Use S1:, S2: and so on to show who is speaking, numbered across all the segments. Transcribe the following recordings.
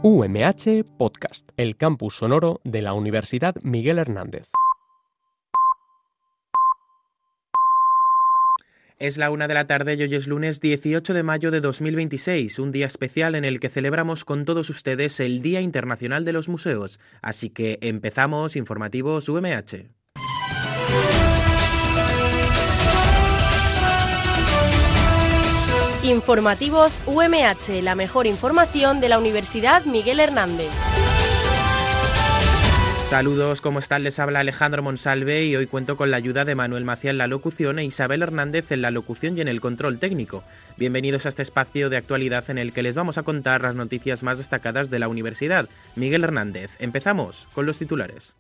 S1: UMH Podcast, el campus sonoro de la Universidad Miguel Hernández.
S2: Es la 1 de la tarde y hoy es lunes 18 de mayo de 2026, un día especial en el que celebramos con todos ustedes el Día Internacional de los Museos. Así que empezamos informativos UMH.
S3: Informativos UMH, la mejor información de la Universidad Miguel Hernández.
S2: Saludos, ¿cómo están? Les habla Alejandro Monsalve y hoy cuento con la ayuda de Manuel Macía en la locución e Isabel Hernández en la locución y en el control técnico. Bienvenidos a este espacio de actualidad en el que les vamos a contar las noticias más destacadas de la Universidad Miguel Hernández. Empezamos con los titulares.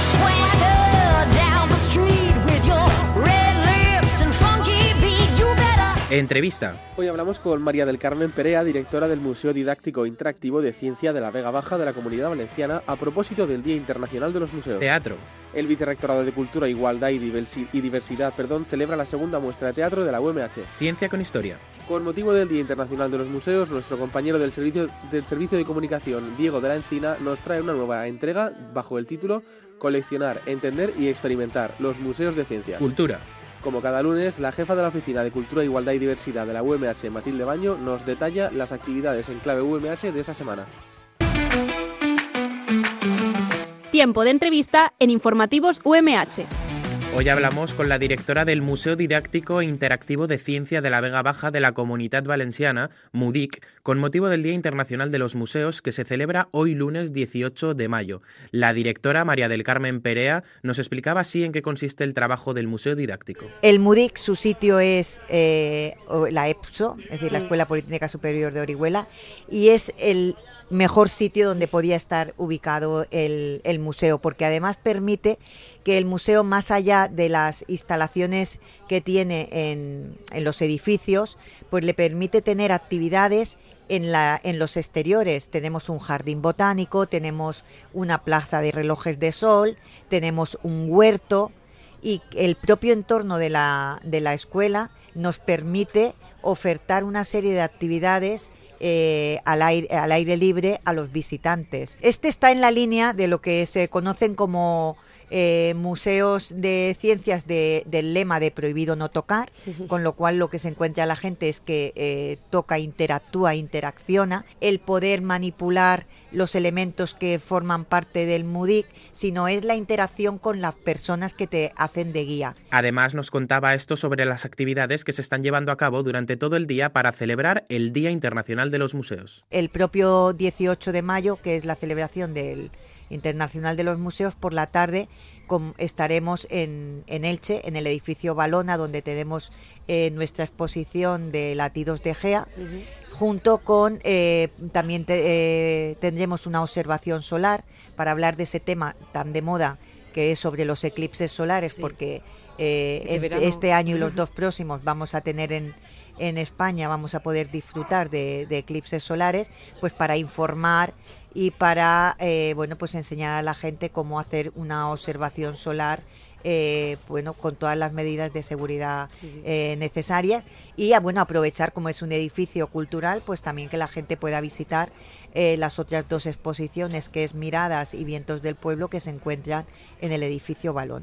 S2: Entrevista.
S4: Hoy hablamos con María del Carmen Perea, directora del Museo Didáctico Interactivo de Ciencia de la Vega Baja de la Comunidad Valenciana, a propósito del Día Internacional de los Museos.
S2: Teatro.
S4: El Vicerrectorado de Cultura, Igualdad y Diversidad celebra la segunda muestra de teatro de la UMH.
S2: Ciencia con historia.
S4: Con motivo del Día Internacional de los Museos, nuestro compañero del Servicio de Comunicación, Diego de la Encina, nos trae una nueva entrega bajo el título Coleccionar, entender y experimentar los museos de ciencia.
S2: Cultura.
S4: Como cada lunes, la jefa de la Oficina de Cultura, Igualdad y Diversidad de la UMH, Matilde Baño, nos detalla las actividades en clave UMH de esta semana.
S5: Tiempo de entrevista en Informativos UMH.
S2: Hoy hablamos con la directora del Museo Didáctico Interactivo de Ciencia de la Vega Baja de la Comunitat Valenciana, MUDIC, con motivo del Día Internacional de los Museos que se celebra hoy lunes 18 de mayo. La directora María del Carmen Perea nos explicaba así en qué consiste el trabajo del Museo Didáctico.
S6: El MUDIC, su sitio es la EPSO, es decir, la Escuela Politécnica Superior de Orihuela, y es el mejor sitio donde podía estar ubicado el museo, porque además permite que el museo, más allá de las instalaciones que tiene en los edificios, pues le permite tener actividades en los exteriores. Tenemos un jardín botánico, tenemos una plaza de relojes de sol, tenemos un huerto, y el propio entorno de la escuela nos permite ofertar una serie de actividades al aire libre a los visitantes. Este está en la línea de lo que se conocen como museos de ciencias del lema de prohibido no tocar, con lo cual lo que se encuentra la gente es que toca, interactúa, interacciona. El poder manipular los elementos que forman parte del MUDIC, sino es la interacción con las personas que te hacen de guía.
S2: Además nos contaba esto sobre las actividades que se están llevando a cabo durante todo el día para celebrar el Día Internacional de los Museos.
S6: El propio 18 de mayo, que es la celebración del Internacional de los Museos, por la tarde estaremos en Elche, en el edificio Valona, donde tenemos nuestra exposición de latidos de Gea, junto con también tendremos una observación solar para hablar de ese tema tan de moda que es sobre los eclipses solares, porque este año y los dos próximos vamos a tener en España, vamos a poder disfrutar de eclipses solares, pues para informar y para pues enseñar a la gente cómo hacer una observación solar con todas las medidas de seguridad necesarias, y aprovechar, como es un edificio cultural, pues también que la gente pueda visitar las otras dos exposiciones, que es Miradas y Vientos del Pueblo, que se encuentran en el edificio Valona.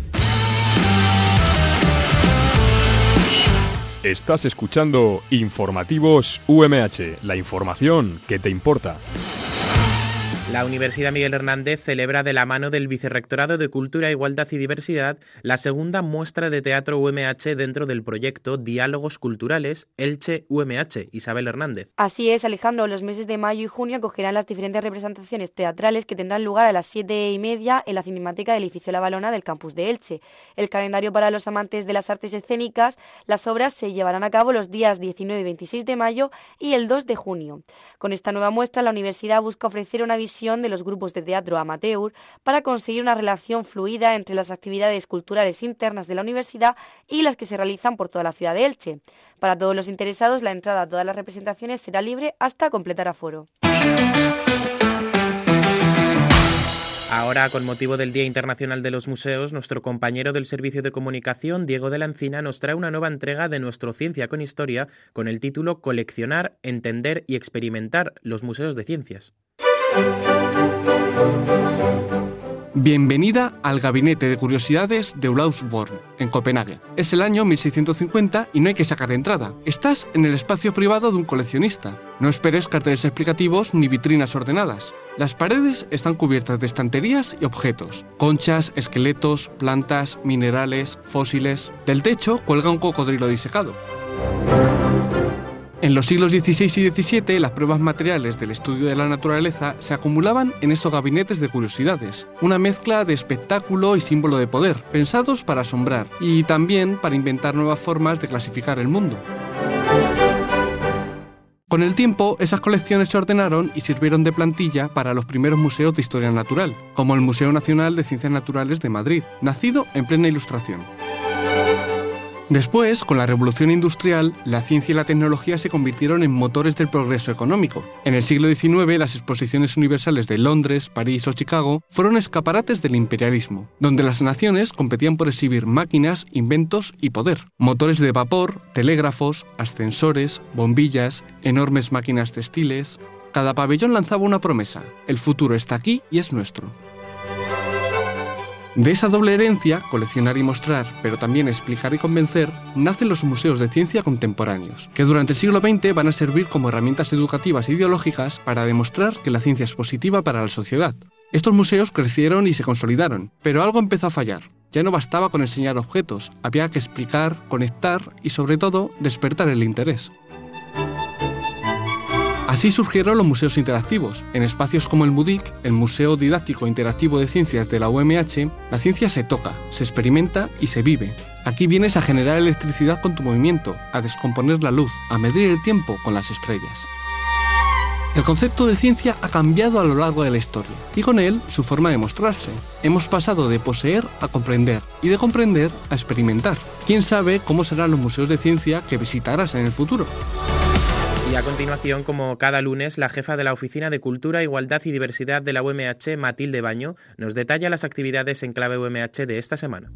S7: Estás escuchando Informativos UMH, la información que te importa.
S2: La Universidad Miguel Hernández celebra de la mano del Vicerrectorado de Cultura, Igualdad y Diversidad la segunda muestra de teatro UMH dentro del proyecto Diálogos Culturales Elche UMH. Isabel Hernández.
S8: Así es, Alejandro. Los meses de mayo y junio acogerán las diferentes representaciones teatrales que tendrán lugar a las 7:30 en la Cinemateca del edificio La Valona del campus de Elche. El calendario para los amantes de las artes escénicas: las obras se llevarán a cabo los días 19 y 26 de mayo y el 2 de junio. Con esta nueva muestra, la universidad busca ofrecer una visión de los grupos de teatro amateur para conseguir una relación fluida entre las actividades culturales internas de la universidad y las que se realizan por toda la ciudad de Elche. Para todos los interesados, la entrada a todas las representaciones será libre hasta completar aforo.
S2: Ahora, con motivo del Día Internacional de los Museos, nuestro compañero del Servicio de Comunicación, Diego de la Encina, nos trae una nueva entrega de nuestro Ciencia con Historia con el título Coleccionar, entender y experimentar los museos de ciencias.
S9: Bienvenida al Gabinete de Curiosidades de Olaus Born, en Copenhague. Es el año 1650 y no hay que sacar entrada. Estás en el espacio privado de un coleccionista. No esperes carteles explicativos ni vitrinas ordenadas. Las paredes están cubiertas de estanterías y objetos. Conchas, esqueletos, plantas, minerales, fósiles. Del techo cuelga un cocodrilo disecado. En los siglos XVI y XVII, las pruebas materiales del estudio de la naturaleza se acumulaban en estos gabinetes de curiosidades, una mezcla de espectáculo y símbolo de poder, pensados para asombrar y también para inventar nuevas formas de clasificar el mundo. Con el tiempo, esas colecciones se ordenaron y sirvieron de plantilla para los primeros museos de historia natural, como el Museo Nacional de Ciencias Naturales de Madrid, nacido en plena Ilustración. Después, con la revolución industrial, la ciencia y la tecnología se convirtieron en motores del progreso económico. En el siglo XIX, las exposiciones universales de Londres, París o Chicago fueron escaparates del imperialismo, donde las naciones competían por exhibir máquinas, inventos y poder. Motores de vapor, telégrafos, ascensores, bombillas, enormes máquinas textiles. Cada pabellón lanzaba una promesa: el futuro está aquí y es nuestro. De esa doble herencia, coleccionar y mostrar, pero también explicar y convencer, nacen los museos de ciencia contemporáneos, que durante el siglo XX van a servir como herramientas educativas e ideológicas para demostrar que la ciencia es positiva para la sociedad. Estos museos crecieron y se consolidaron, pero algo empezó a fallar. Ya no bastaba con enseñar objetos, había que explicar, conectar y, sobre todo, despertar el interés. Así surgieron los museos interactivos. En espacios como el MUDIC, el Museo Didáctico Interactivo de Ciencias de la UMH, la ciencia se toca, se experimenta y se vive. Aquí vienes a generar electricidad con tu movimiento, a descomponer la luz, a medir el tiempo con las estrellas. El concepto de ciencia ha cambiado a lo largo de la historia, y con él su forma de mostrarse. Hemos pasado de poseer a comprender, y de comprender a experimentar. ¿Quién sabe cómo serán los museos de ciencia que visitarás en el futuro?
S2: Y a continuación, como cada lunes, la jefa de la Oficina de Cultura, Igualdad y Diversidad de la UMH, Matilde Baño, nos detalla las actividades en clave UMH de esta semana.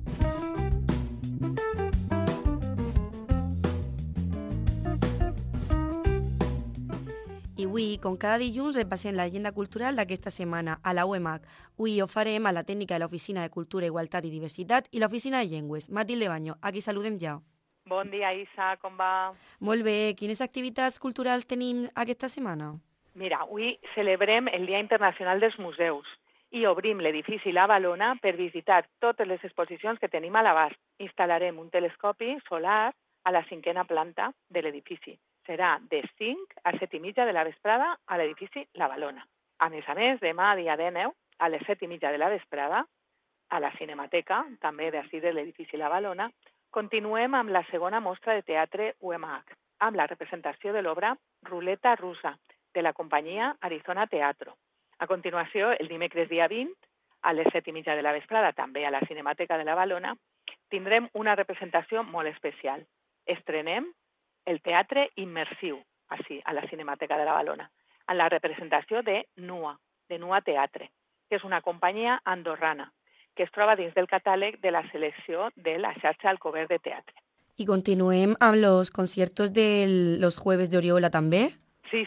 S8: I avui, com cada dilluns, repassem l'agenda cultural d'aquesta setmana a la UEMAC. Avui ho farem a la tècnica de l'Oficina de Cultura, Igualtat i Diversitat i l'Oficina de Llengües. Matilde Baño, a qui saludem ja.
S10: Bon dia, Isa, com va?
S8: Molt bé. Quines activitats culturals tenim aquesta setmana?
S10: Mira, avui celebrem el Dia Internacional dels Museus i obrim l'edifici La Valona per visitar totes les exposicions que tenim a l'abast. Instal·larem un telescopi solar a la 5ª planta de l'edifici. Serà de 5 a 7:30 de la vesprada a l'edifici La Valona. A més, demà, dia 19, a les 7:30 de la vesprada, a la Cinemateca, també d'ací de l'edifici La Valona, continuem amb la segona mostra de teatre UMH, amb la representació de l'obra Ruleta Russa, de la companyia Arizona Teatro. A continuació, el dimecres dia 20, a les 7:30 de la vesprada, també a la Cinemateca de la Valona, tindrem una representació molt especial. Estrenem el teatre immersiu, així, a la Cinemateca de la Valona, en la representació de NUA Teatre, que és una companyia andorrana, que es troba dins del catàleg de la selecció de la xarxa Alcover de Teatre.
S8: I continuem amb els conciertos de los jueves de Oriola també?
S10: Sí.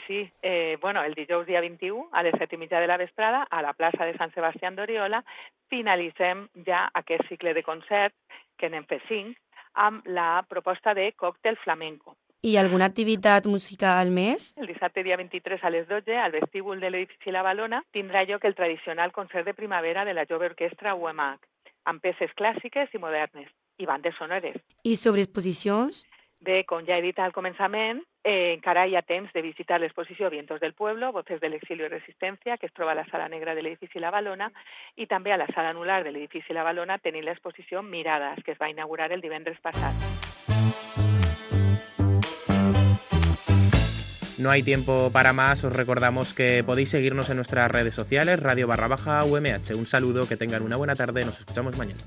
S10: El dijous dia 21, a les 7:30 de la vesprada, a la plaça de Sant Sebastià d'Oriola, finalitzem ja aquest cicle de concerts, que n'hem fet 5, amb la proposta de còctel flamenco.
S8: I alguna activitat musical més?
S10: El dissabte dia 23 a les 12, al vestíbul de l'edifici La Valona, tindrà lloc el tradicional concert de primavera de la Jove Orquestra UMH, amb peces clàssiques i modernes, i bandes sonores.
S8: I sobre exposicions?
S10: Bé, com ja he dit al començament, encara hi ha temps de visitar l'exposició Vientos del Pueblo, Voces del Exilio y Resistencia, que es troba a la Sala Negra de l'edifici La Valona, i també a la Sala Anular de l'edifici La Valona tenim l'exposició Mirades, que es va inaugurar el divendres passat.
S2: No hay tiempo para más, os recordamos que podéis seguirnos en nuestras redes sociales, radio_UMH. Un saludo, que tengan una buena tarde, nos escuchamos mañana.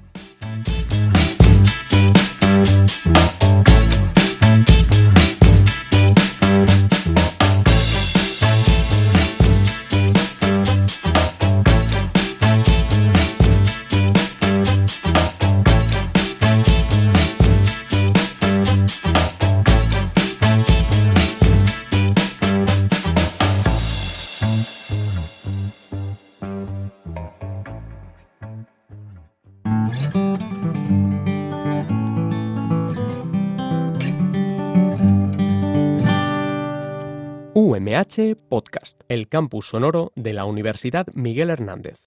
S1: UMH Podcast, el campus sonoro de la Universidad Miguel Hernández.